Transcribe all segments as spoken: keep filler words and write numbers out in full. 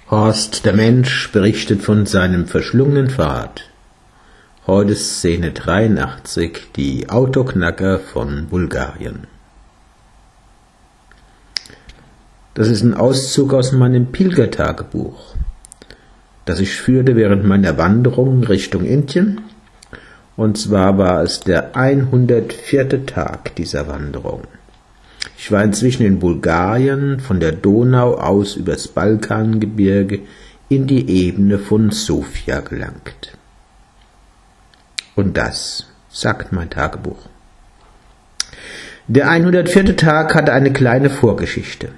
Horst der Mensch berichtet von seinem verschlungenen Pfad. Heute Szene dreiundachtzig, die Autoknacker von Bulgarien. Das ist ein Auszug aus meinem Pilgertagebuch, das ich führte während meiner Wanderung Richtung Indien. Und zwar war es der hundertvierte Tag dieser Wanderung. Ich war inzwischen in Bulgarien, von der Donau aus übers Balkangebirge in die Ebene von Sofia gelangt. Und das sagt mein Tagebuch. Der hundertvierte Tag hatte eine kleine Vorgeschichte.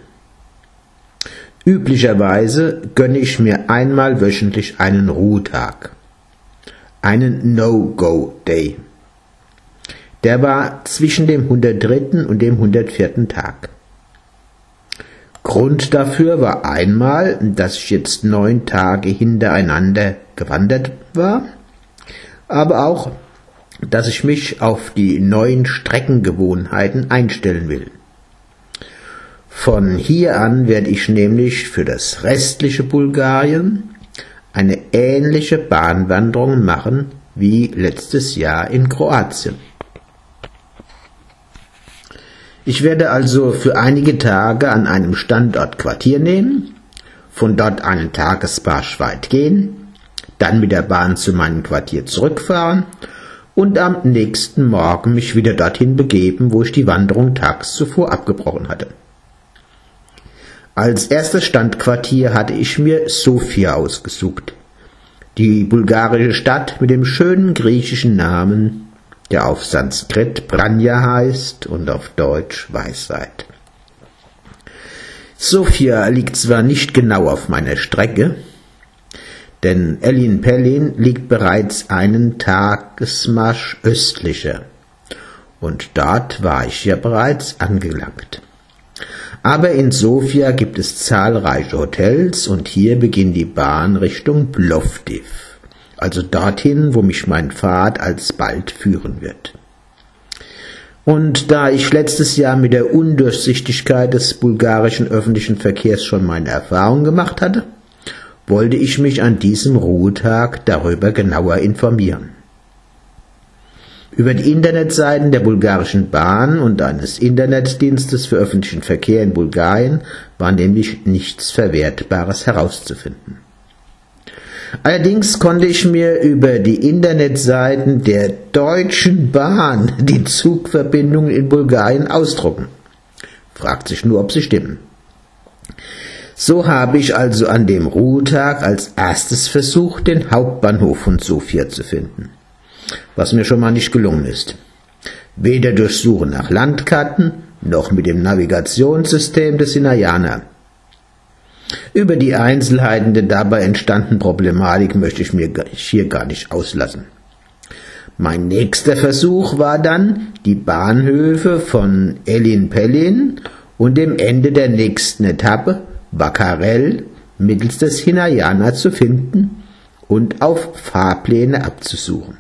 Üblicherweise gönne ich mir einmal wöchentlich einen Ruhetag, einen No-Go-Day. Der war zwischen dem hundertdritten und dem hundertvierten Tag. Grund dafür war einmal, dass ich jetzt neun Tage hintereinander gewandert war, aber auch, dass ich mich auf die neuen Streckengewohnheiten einstellen will. Von hier an werde ich nämlich für das restliche Bulgarien eine ähnliche Bahnwanderung machen wie letztes Jahr in Kroatien. Ich werde also für einige Tage an einem Standort Quartier nehmen, von dort einen Tagesmarsch weit gehen, dann mit der Bahn zu meinem Quartier zurückfahren und am nächsten Morgen mich wieder dorthin begeben, wo ich die Wanderung tags zuvor abgebrochen hatte. Als erstes Standquartier hatte ich mir Sofia ausgesucht, die bulgarische Stadt mit dem schönen griechischen Namen, der auf Sanskrit Branja heißt und auf Deutsch Weisheit. Sofia liegt zwar nicht genau auf meiner Strecke, denn Elin Pelin liegt bereits einen Tagesmarsch östlicher und dort war ich ja bereits angelangt. Aber in Sofia gibt es zahlreiche Hotels und hier beginnt die Bahn Richtung Plovdiv, also dorthin, wo mich mein Pfad alsbald führen wird. Und da ich letztes Jahr mit der Undurchsichtigkeit des bulgarischen öffentlichen Verkehrs schon meine Erfahrung gemacht hatte, wollte ich mich an diesem Ruhetag darüber genauer informieren. Über die Internetseiten der bulgarischen Bahn und eines Internetdienstes für öffentlichen Verkehr in Bulgarien war nämlich nichts Verwertbares herauszufinden. Allerdings konnte ich mir über die Internetseiten der Deutschen Bahn die Zugverbindungen in Bulgarien ausdrucken. Fragt sich nur, ob sie stimmen. So habe ich also an dem Ruhetag als erstes versucht, den Hauptbahnhof von Sofia zu finden, was mir schon mal nicht gelungen ist. Weder durch Suchen nach Landkarten, noch mit dem Navigationssystem des Hinayana. Über die Einzelheiten der dabei entstandenen Problematik möchte ich mir hier gar nicht auslassen. Mein nächster Versuch war dann, die Bahnhöfe von Elin Pelin und dem Ende der nächsten Etappe, Bakarel, mittels des Hinayana zu finden und auf Fahrpläne abzusuchen.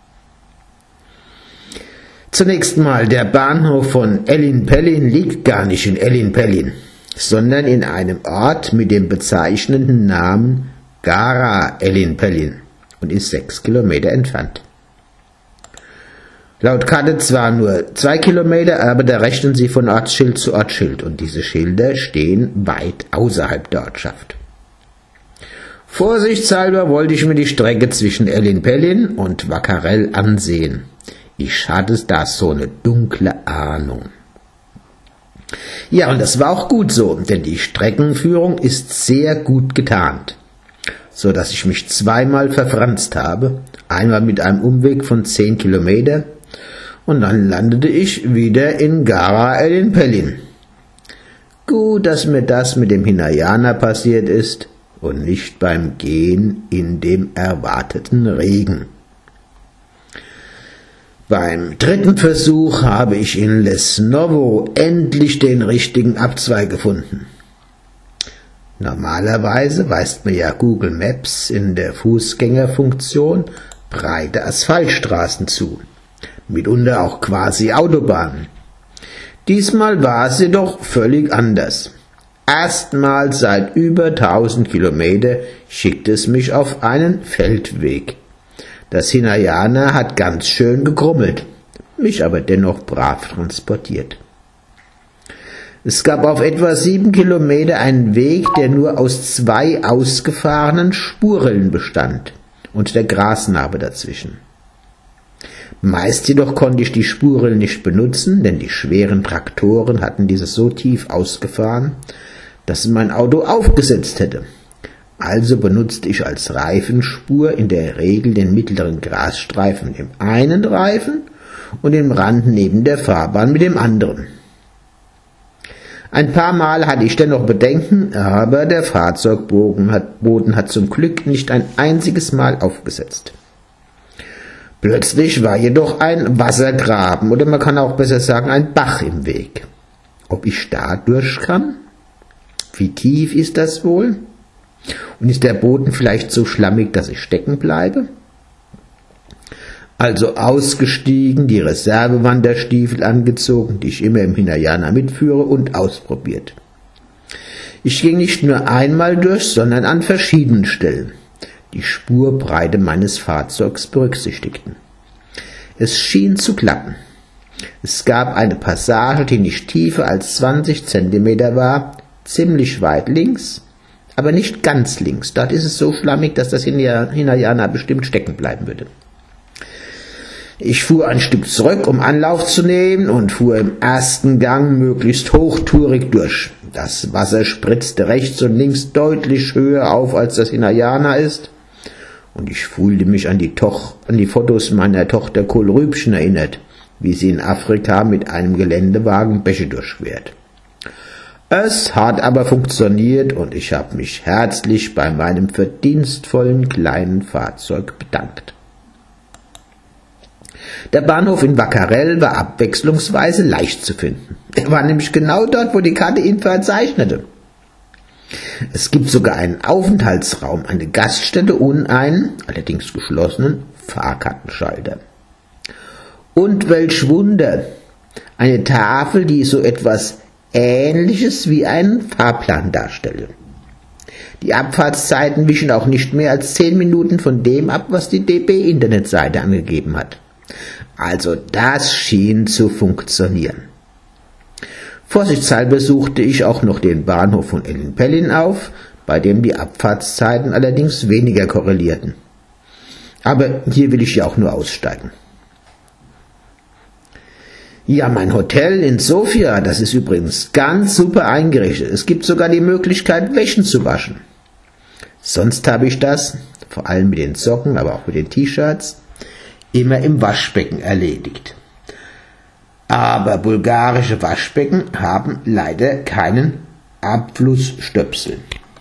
Zunächst mal, der Bahnhof von Elin Pelin liegt gar nicht in Elin Pelin, sondern in einem Ort mit dem bezeichnenden Namen Gara Elin Pelin und ist sechs Kilometer entfernt. Laut Karte zwar nur zwei Kilometer, aber da rechnen sie von Ortsschild zu Ortsschild und diese Schilder stehen weit außerhalb der Ortschaft. Vorsichtshalber wollte ich mir die Strecke zwischen Elin Pelin und Bakarel ansehen. Ich hatte da so eine dunkle Ahnung. Ja, und das war auch gut so, denn die Streckenführung ist sehr gut getarnt, so dass ich mich zweimal verfranst habe, einmal mit einem Umweg von zehn Kilometer und dann landete ich wieder in Gara Elin Pelin. Gut, dass mir das mit dem Hinayana passiert ist und nicht beim Gehen in dem erwarteten Regen. Beim dritten Versuch habe ich in Lesnovo endlich den richtigen Abzweig gefunden. Normalerweise weist mir ja Google Maps in der Fußgängerfunktion breite Asphaltstraßen zu, mitunter auch quasi Autobahnen. Diesmal war es jedoch völlig anders. erstmals seit über tausend Kilometer schickte es mich auf einen Feldweg. Das Hinayana hat ganz schön gegrummelt, mich aber dennoch brav transportiert. Es gab auf etwa sieben Kilometer einen Weg, der nur aus zwei ausgefahrenen Spurrillen bestand und der Grasnarbe dazwischen. Meist jedoch konnte ich die Spurrillen nicht benutzen, denn die schweren Traktoren hatten diese so tief ausgefahren, dass mein Auto aufgesetzt hätte. Also benutzte ich als Reifenspur in der Regel den mittleren Grasstreifen mit dem einen Reifen und den Rand neben der Fahrbahn mit dem anderen. Ein paar Mal hatte ich dennoch Bedenken, aber der Fahrzeugboden hat, Boden hat zum Glück nicht ein einziges Mal aufgesetzt. Plötzlich war jedoch ein Wassergraben, oder man kann auch besser sagen ein Bach im Weg. Ob ich da durch kann? Wie tief ist das wohl? Und ist der Boden vielleicht so schlammig, dass ich stecken bleibe? Also ausgestiegen, die Reservewanderstiefel angezogen, die ich immer im Hinayana mitführe, und ausprobiert. Ich ging nicht nur einmal durch, sondern an verschiedenen Stellen. Die Spurbreite meines Fahrzeugs berücksichtigten. Es schien zu klappen. Es gab eine Passage, die nicht tiefer als zwanzig Zentimeter war, ziemlich weit links, aber nicht ganz links. Dort ist es so schlammig, dass das Hinayana bestimmt stecken bleiben würde. Ich fuhr ein Stück zurück, um Anlauf zu nehmen, und fuhr im ersten Gang möglichst hochtourig durch. Das Wasser spritzte rechts und links deutlich höher auf, als das Hinayana ist, und ich fühlte mich an die, Toch- an die Fotos meiner Tochter Kohlrübchen erinnert, wie sie in Afrika mit einem Geländewagen Bäche durchquert. Es hat aber funktioniert, und ich habe mich herzlich bei meinem verdienstvollen kleinen Fahrzeug bedankt. Der Bahnhof in Wakarel war abwechslungsweise leicht zu finden. Er war nämlich genau dort, wo die Karte ihn verzeichnete. Es gibt sogar einen Aufenthaltsraum, eine Gaststätte und einen, allerdings geschlossenen, Fahrkartenschalter. Und welch Wunder! Eine Tafel, die so etwas Ähnliches wie einen Fahrplan darstelle. Die Abfahrtszeiten wichen auch nicht mehr als zehn Minuten von dem ab, was die D B-Internetseite angegeben hat. Also das schien zu funktionieren. Vorsichtshalber suchte ich auch noch den Bahnhof von Elin Pelin auf, bei dem die Abfahrtszeiten allerdings weniger korrelierten. Aber hier will ich ja auch nur aussteigen. Ja, mein Hotel in Sofia, das ist übrigens ganz super eingerichtet. Es gibt sogar die Möglichkeit, Wäschen zu waschen. Sonst habe ich das, vor allem mit den Socken, aber auch mit den T-Shirts, immer im Waschbecken erledigt. Aber bulgarische Waschbecken haben leider keinen Abflussstöpsel.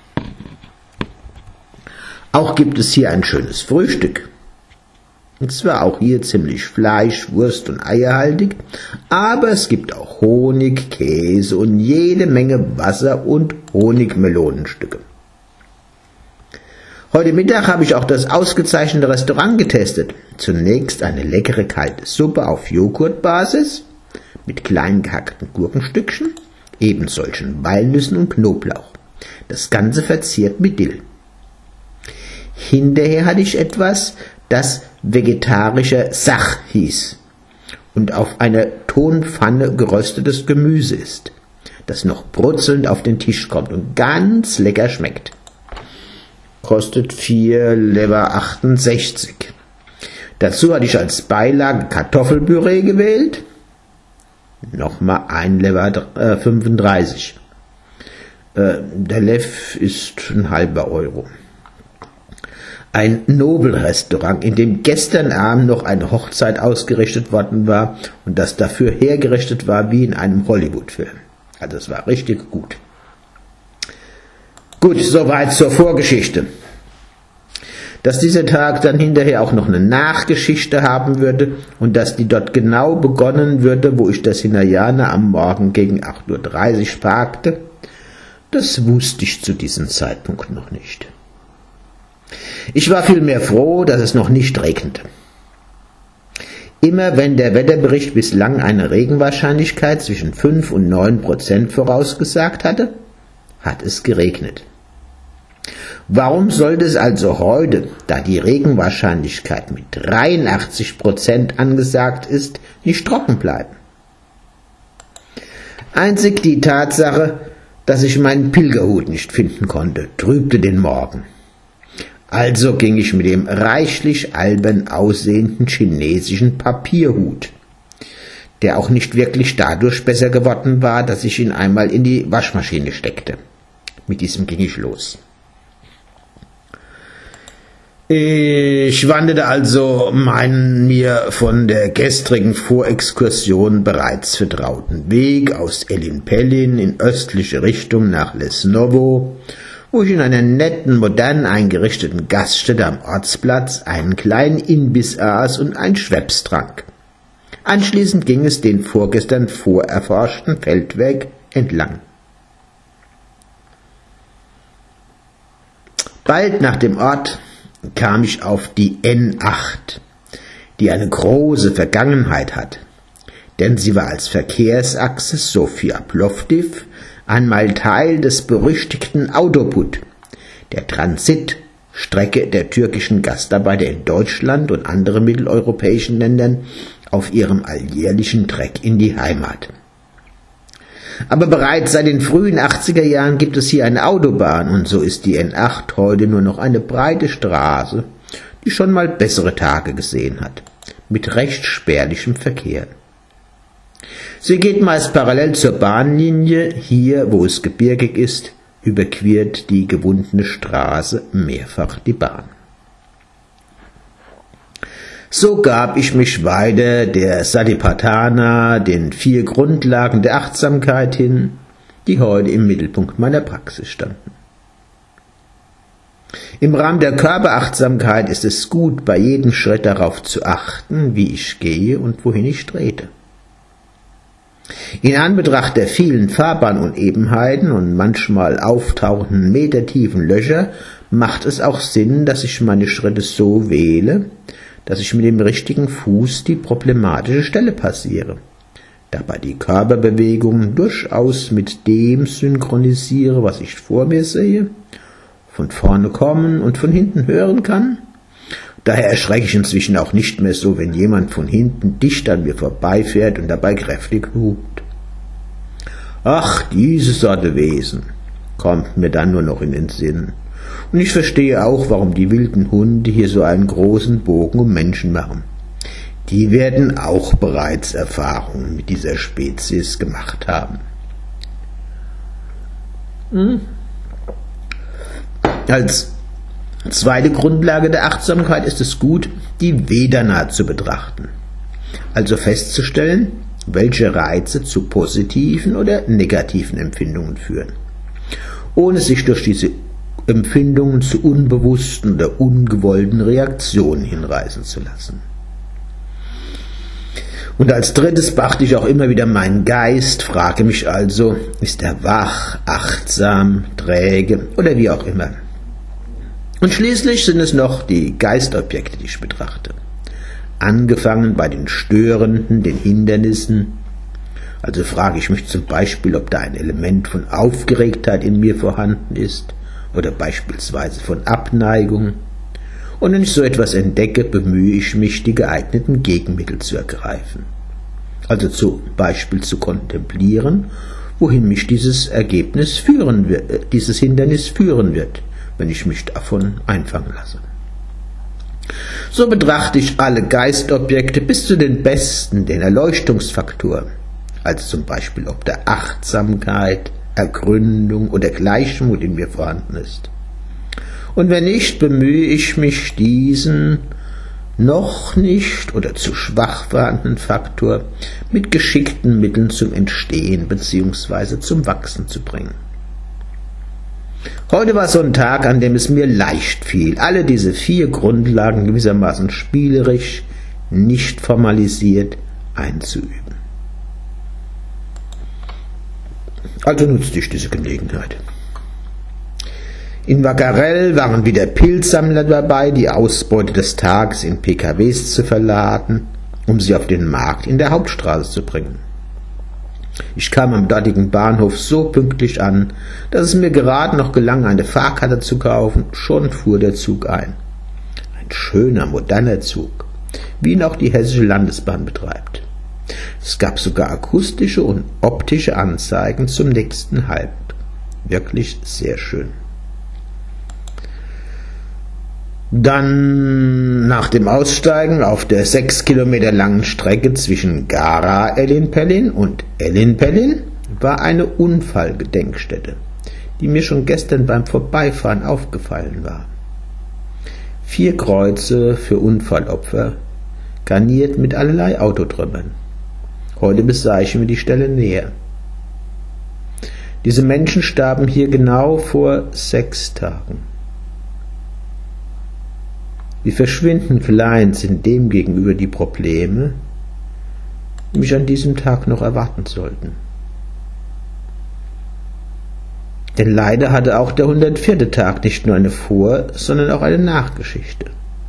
Auch gibt es hier ein schönes Frühstück. Und zwar auch hier ziemlich Fleisch, Wurst und eierhaltig, aber es gibt auch Honig, Käse und jede Menge Wasser und Honigmelonenstücke. Heute Mittag habe ich auch das ausgezeichnete Restaurant getestet. Zunächst eine leckere kalte Suppe auf Joghurtbasis mit klein gehackten Gurkenstückchen, eben solchen Walnüssen und Knoblauch. Das Ganze verziert mit Dill. Hinterher hatte ich etwas, das vegetarischer Sach hieß und auf einer Tonpfanne geröstetes Gemüse ist, das noch brutzelnd auf den Tisch kommt und ganz lecker schmeckt. Kostet vier Lever achtundsechzig. Dazu hatte ich als Beilage Kartoffelpüree gewählt. Nochmal ein Lever äh, fünfunddreißig. Äh, der Lev ist ein halber Euro. Ein Nobelrestaurant, in dem gestern Abend noch eine Hochzeit ausgerichtet worden war und das dafür hergerichtet war wie in einem Hollywood-Film. Also es war richtig gut. Gut, soweit zur Vorgeschichte. Dass dieser Tag dann hinterher auch noch eine Nachgeschichte haben würde und dass die dort genau begonnen würde, wo ich das Hinayana am Morgen gegen acht Uhr dreißig parkte, das wusste ich zu diesem Zeitpunkt noch nicht. Ich war vielmehr froh, dass es noch nicht regnete. Immer wenn der Wetterbericht bislang eine Regenwahrscheinlichkeit zwischen fünf und neun Prozent vorausgesagt hatte, hat es geregnet. Warum sollte es also heute, da die Regenwahrscheinlichkeit mit dreiundachtzig Prozent angesagt ist, nicht trocken bleiben? Einzig die Tatsache, dass ich meinen Pilgerhut nicht finden konnte, trübte den Morgen. Also ging ich mit dem reichlich albern aussehenden chinesischen Papierhut, der auch nicht wirklich dadurch besser geworden war, dass ich ihn einmal in die Waschmaschine steckte. Mit diesem ging ich los. Ich wanderte also meinen mir von der gestrigen Vorexkursion bereits vertrauten Weg aus Elin Pellin in östliche Richtung nach Lesnowo, wo ich in einer netten, modern eingerichteten Gaststätte am Ortsplatz einen kleinen Imbiss aß und ein Schweppes trank. Anschließend ging es den vorgestern vorerforschten Feldweg entlang. Bald nach dem Ort kam ich auf die N acht, die eine große Vergangenheit hat, denn sie war als Verkehrsachse Sofia Plovdiv einmal Teil des berüchtigten Autoput, der Transitstrecke der türkischen Gastarbeiter in Deutschland und anderen mitteleuropäischen Ländern auf ihrem alljährlichen Treck in die Heimat. Aber bereits seit den frühen achtziger Jahren gibt es hier eine Autobahn und so ist die N acht heute nur noch eine breite Straße, die schon mal bessere Tage gesehen hat, mit recht spärlichem Verkehr. Sie geht meist parallel zur Bahnlinie, hier, wo es gebirgig ist, überquert die gewundene Straße mehrfach die Bahn. So gab ich mich weiter der Satipatthana, den vier Grundlagen der Achtsamkeit hin, die heute im Mittelpunkt meiner Praxis standen. Im Rahmen der Körperachtsamkeit ist es gut, bei jedem Schritt darauf zu achten, wie ich gehe und wohin ich trete. In Anbetracht der vielen Fahrbahnunebenheiten und manchmal auftauchenden metertiefen Löcher macht es auch Sinn, dass ich meine Schritte so wähle, dass ich mit dem richtigen Fuß die problematische Stelle passiere, dabei die Körperbewegungen durchaus mit dem synchronisiere, was ich vor mir sehe, von vorne kommen und von hinten hören kann. Daher erschrecke ich inzwischen auch nicht mehr so, wenn jemand von hinten dicht an mir vorbeifährt und dabei kräftig hupt. Ach, diese Sorte Wesen kommt mir dann nur noch in den Sinn. Und ich verstehe auch, warum die wilden Hunde hier so einen großen Bogen um Menschen machen. Die werden auch bereits Erfahrungen mit dieser Spezies gemacht haben. Hm. Als zweite Grundlage der Achtsamkeit ist es gut, die Vedana zu betrachten. Also festzustellen, welche Reize zu positiven oder negativen Empfindungen führen, ohne sich durch diese Empfindungen zu unbewussten oder ungewollten Reaktionen hinreißen zu lassen. Und als drittes beachte ich auch immer wieder meinen Geist, frage mich also, ist er wach, achtsam, träge oder wie auch immer. Und schließlich sind es noch die Geistobjekte, die ich betrachte. Angefangen bei den Störenden, den Hindernissen. Also frage ich mich zum Beispiel, ob da ein Element von Aufgeregtheit in mir vorhanden ist oder beispielsweise von Abneigung. Und wenn ich so etwas entdecke, bemühe ich mich, die geeigneten Gegenmittel zu ergreifen. Also zum Beispiel zu kontemplieren, wohin mich dieses Ergebnis führen wird, dieses Hindernis führen wird, wenn ich mich davon einfangen lasse. So betrachte ich alle Geistobjekte bis zu den besten, den Erleuchtungsfaktoren, also zum Beispiel ob der Achtsamkeit, Ergründung oder Gleichmut in mir vorhanden ist. Und wenn nicht, bemühe ich mich, diesen noch nicht oder zu schwach vorhandenen Faktor mit geschickten Mitteln zum Entstehen bzw. zum Wachsen zu bringen. Heute war so ein Tag, an dem es mir leicht fiel, alle diese vier Grundlagen gewissermaßen spielerisch, nicht formalisiert einzuüben. Also nutzte ich diese Gelegenheit. In Vakarel waren wieder Pilzsammler dabei, die Ausbeute des Tages in P K Ws zu verladen, um sie auf den Markt in der Hauptstraße zu bringen. Ich kam am dortigen Bahnhof so pünktlich an, dass es mir gerade noch gelang, eine Fahrkarte zu kaufen. Schon fuhr der Zug ein. Ein schöner, moderner Zug, wie ihn auch die Hessische Landesbahn betreibt. Es gab sogar akustische und optische Anzeigen zum nächsten Halt. Wirklich sehr schön. Dann nach dem Aussteigen auf der sechs Kilometer langen Strecke zwischen Gara-Ellin-Pellin und Ellin-Pellin war eine Unfallgedenkstätte, die mir schon gestern beim Vorbeifahren aufgefallen war. Vier Kreuze für Unfallopfer, garniert mit allerlei Autotrümmern. Heute besah ich mir die Stelle näher. Diese Menschen starben hier genau vor sechs Tagen. Wie verschwindend klein sind demgegenüber die Probleme, die mich an diesem Tag noch erwarten sollten. Denn leider hatte auch der hundertvierte Tag nicht nur eine Vor-, sondern auch eine Nachgeschichte.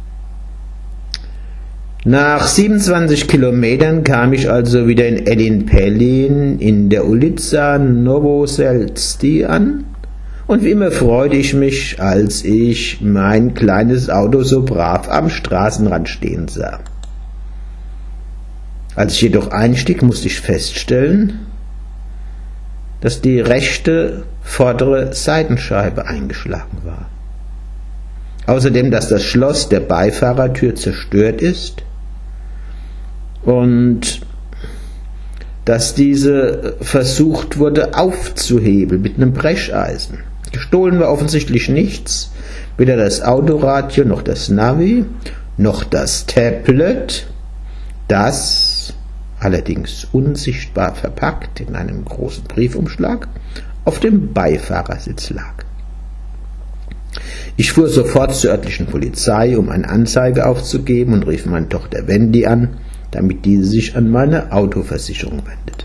Nach siebenundzwanzig Kilometern kam ich also wieder in Ellin-Pellin in der Ulica Novoseltsti an, und wie immer freute ich mich, als ich mein kleines Auto so brav am Straßenrand stehen sah. Als ich jedoch einstieg, musste ich feststellen, dass die rechte vordere Seitenscheibe eingeschlagen war. Außerdem, dass das Schloss der Beifahrertür zerstört ist und dass diese versucht wurde aufzuhebeln mit einem Brecheisen. Gestohlen war offensichtlich nichts, weder das Autoradio noch das Navi, noch das Tablet, das, allerdings unsichtbar verpackt in einem großen Briefumschlag, auf dem Beifahrersitz lag. Ich fuhr sofort zur örtlichen Polizei, um eine Anzeige aufzugeben, und rief meine Tochter Wendy an, damit diese sich an meine Autoversicherung wendet.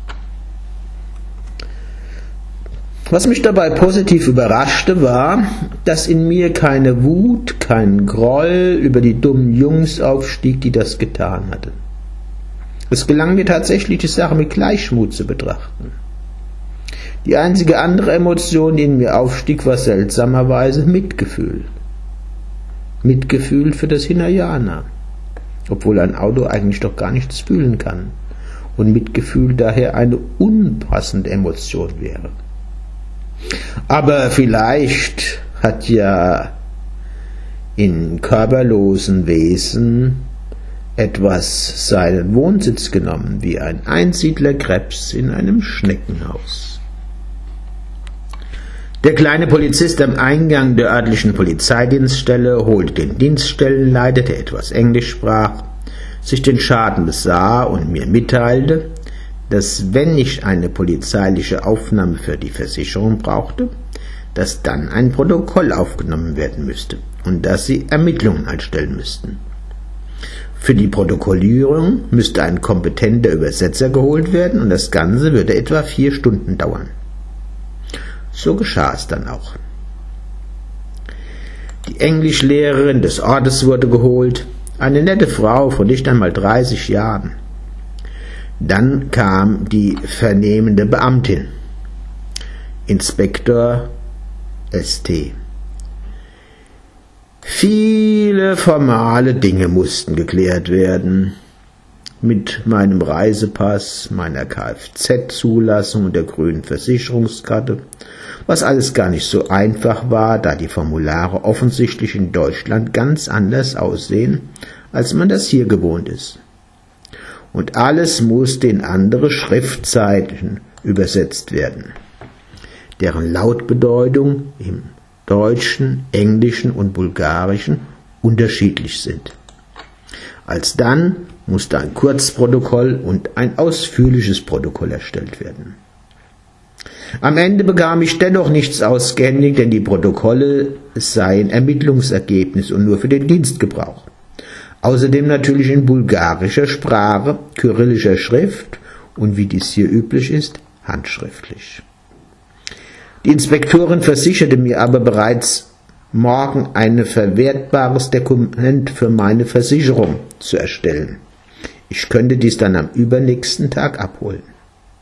Was mich dabei positiv überraschte, war, dass in mir keine Wut, kein Groll über die dummen Jungs aufstieg, die das getan hatten. Es gelang mir tatsächlich, die Sache mit Gleichmut zu betrachten. Die einzige andere Emotion, die in mir aufstieg, war seltsamerweise Mitgefühl. Mitgefühl für das Hinayana, obwohl ein Auto eigentlich doch gar nichts fühlen kann und Mitgefühl daher eine unpassende Emotion wäre. Aber vielleicht hat ja in körperlosen Wesen etwas seinen Wohnsitz genommen, wie ein Einsiedlerkrebs in einem Schneckenhaus. Der kleine Polizist am Eingang der örtlichen Polizeidienststelle holte den Dienststellenleiter, der etwas Englisch sprach, sich den Schaden besah und mir mitteilte, dass, wenn ich eine polizeiliche Aufnahme für die Versicherung brauchte, dass dann ein Protokoll aufgenommen werden müsste und dass sie Ermittlungen anstellen müssten. Für die Protokollierung müsste ein kompetenter Übersetzer geholt werden und das Ganze würde etwa vier Stunden dauern. So geschah es dann auch. Die Englischlehrerin des Ortes wurde geholt, eine nette Frau von nicht einmal dreißig Jahren. Dann kam die vernehmende Beamtin, Inspektor S T. Viele formale Dinge mussten geklärt werden. Mit meinem Reisepass, meiner Kfz-Zulassung und der grünen Versicherungskarte, was alles gar nicht so einfach war, da die Formulare offensichtlich in Deutschland ganz anders aussehen, als man das hier gewohnt ist. Und alles musste in andere Schriftzeichen übersetzt werden, deren Lautbedeutung im Deutschen, Englischen und Bulgarischen unterschiedlich sind. Alsdann musste ein Kurzprotokoll und ein ausführliches Protokoll erstellt werden. Am Ende bekam ich dennoch nichts ausgehändigt, denn die Protokolle seien Ermittlungsergebnis und nur für den Dienstgebrauch. Außerdem natürlich in bulgarischer Sprache, kyrillischer Schrift und, wie dies hier üblich ist, handschriftlich. Die Inspektorin versicherte mir aber bereits, morgen ein verwertbares Dokument für meine Versicherung zu erstellen. Ich könnte dies dann am übernächsten Tag abholen.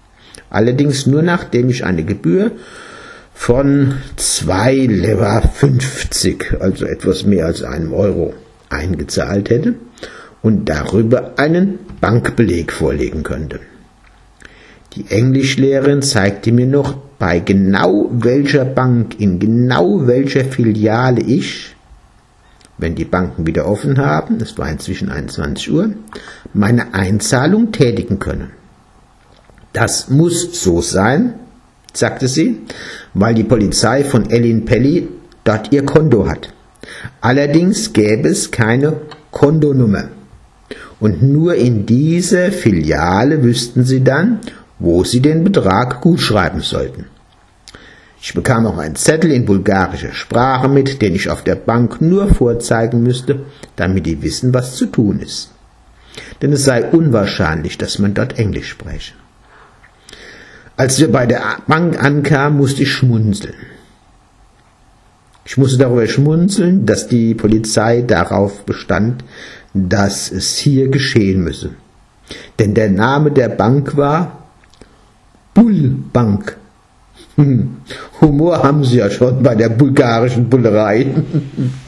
Allerdings nur nachdem ich eine Gebühr von zwei Lever fünfzig, also etwas mehr als einem Euro, eingezahlt hätte und darüber einen Bankbeleg vorlegen könnte. Die Englischlehrerin zeigte mir noch, bei genau welcher Bank, in genau welcher Filiale ich, wenn die Banken wieder offen haben, es war inzwischen einundzwanzig Uhr, meine Einzahlung tätigen könne. Das muss so sein, sagte sie, weil die Polizei von Ellin-Pelli dort ihr Konto hat. Allerdings gäbe es keine Kontonummer. Und nur in dieser Filiale wüssten sie dann, wo sie den Betrag gutschreiben sollten. Ich bekam auch einen Zettel in bulgarischer Sprache mit, den ich auf der Bank nur vorzeigen müsste, damit die wissen, was zu tun ist. Denn es sei unwahrscheinlich, dass man dort Englisch spreche. Als wir bei der Bank ankamen, musste ich schmunzeln. Ich musste darüber schmunzeln, dass die Polizei darauf bestand, dass es hier geschehen müsse. Denn der Name der Bank war Bullbank. Hm. Humor haben sie ja schon bei der bulgarischen Bullerei.